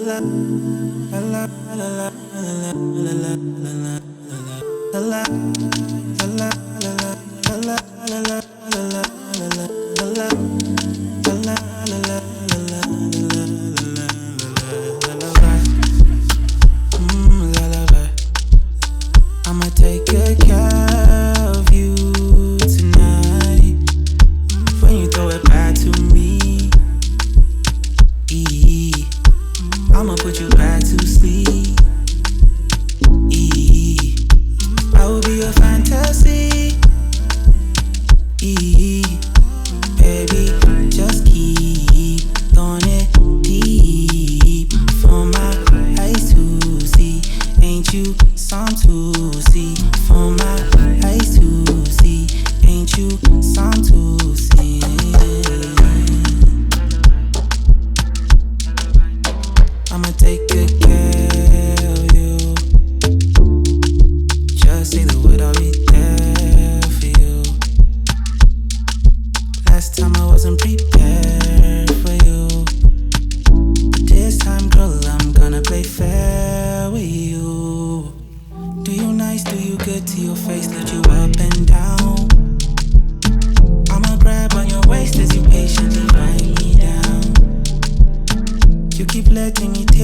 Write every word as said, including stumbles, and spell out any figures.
I'ma take good care of you tonight. When you throw it back to me, I'ma put you back to sleep. I will be your fantasy. Baby, just keep throwing it deep for my eyes to see. Ain't you some to see? For my eyes to see. Ain't you some to see? I'ma take good care of you. Just say the word, I'll be there for you. Last time I wasn't prepared for you, but this time, girl, I'm gonna play fair with you. Do you nice, do you good to your face, lift you up and down. I'ma grab on your waist as you patiently ride me down. You keep letting me